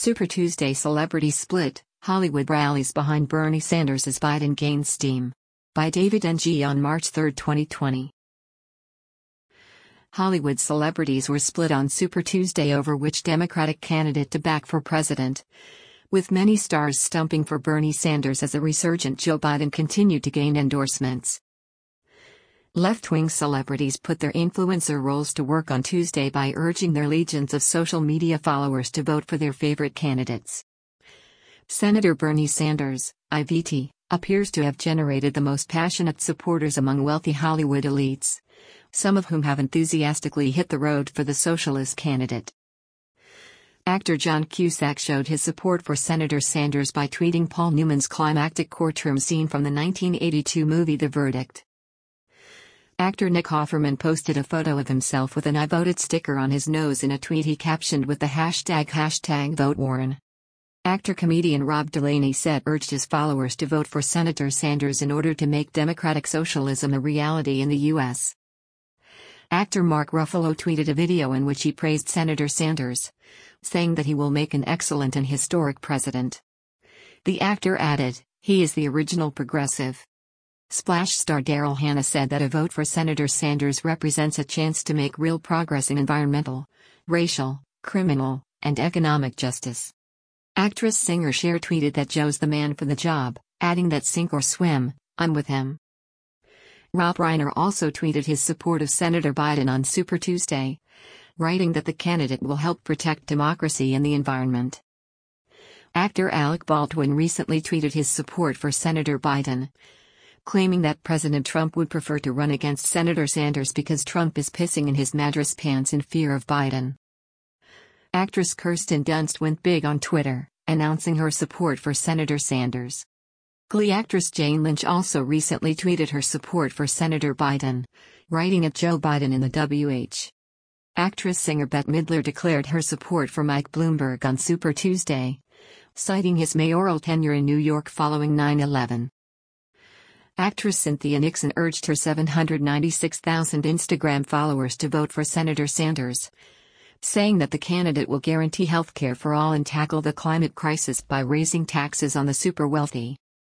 Super Tuesday celebrity split, Hollywood rallies behind Bernie Sanders as Biden gains steam. By David Ng on March 3, 2020. Hollywood celebrities were split on Super Tuesday over which Democratic candidate to back for president, with many stars stumping for Bernie Sanders as a resurgent Joe Biden continued to gain endorsements. Left-wing celebrities put their influencer roles to work on Tuesday by urging their legions of social media followers to vote for their favorite candidates. Senator Bernie Sanders, IVT, appears to have generated the most passionate supporters among wealthy Hollywood elites, some of whom have enthusiastically hit the road for the socialist candidate. Actor John Cusack showed his support for Senator Sanders by tweeting Paul Newman's climactic courtroom scene from the 1982 movie The Verdict. Actor Nick Offerman posted a photo of himself with an "I voted" sticker on his nose in a tweet he captioned with the hashtag #VoteWarren. Actor-comedian Rob Delaney urged his followers to vote for Senator Sanders in order to make democratic socialism a reality in the U.S. Actor Mark Ruffalo tweeted a video in which he praised Senator Sanders, saying that he will make an excellent and historic president. The actor added, "He is the original progressive." Splash star Daryl Hannah said that a vote for Senator Sanders represents a chance to make real progress in environmental, racial, criminal, and economic justice. Actress-singer Cher tweeted that Joe's the man for the job, adding that sink or swim, I'm with him. Rob Reiner also tweeted his support of Senator Biden on Super Tuesday, writing that the candidate will help protect democracy and the environment. Actor Alec Baldwin recently tweeted his support for Senator Biden, claiming that President Trump would prefer to run against Senator Sanders because Trump is pissing in his madras pants in fear of Biden. Actress Kirsten Dunst went big on Twitter, announcing her support for Senator Sanders. Glee actress Jane Lynch also recently tweeted her support for Senator Biden, writing at Joe Biden in the WH. Actress-singer Bette Midler declared her support for Mike Bloomberg on Super Tuesday, citing his mayoral tenure in New York following 9/11. Actress Cynthia Nixon urged her 796,000 Instagram followers to vote for Senator Sanders, saying that the candidate will guarantee health care for all and tackle the climate crisis by raising taxes on the super wealthy.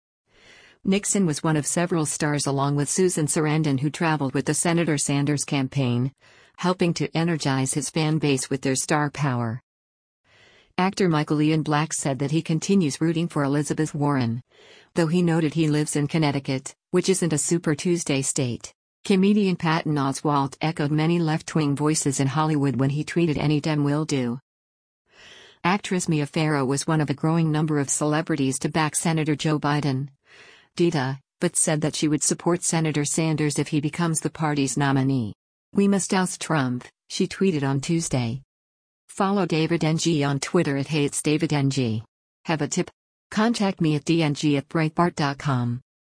Nixon was one of several stars along with Susan Sarandon who traveled with the Senator Sanders campaign, helping to energize his fan base with their star power. Actor Michael Ian Black said that he continues rooting for Elizabeth Warren, though he noted he lives in Connecticut, which isn't a Super Tuesday state. Comedian Patton Oswalt echoed many left-wing voices in Hollywood when he tweeted "Any Dem will do." Actress Mia Farrow was one of a growing number of celebrities to back Senator Joe Biden, but said that she would support Senator Sanders if he becomes the party's nominee. "We must oust Trump," she tweeted on Tuesday. Follow David Ng on Twitter at @HeyIt'sDavidNG. Have a tip? Contact me at dng@breitbart.com.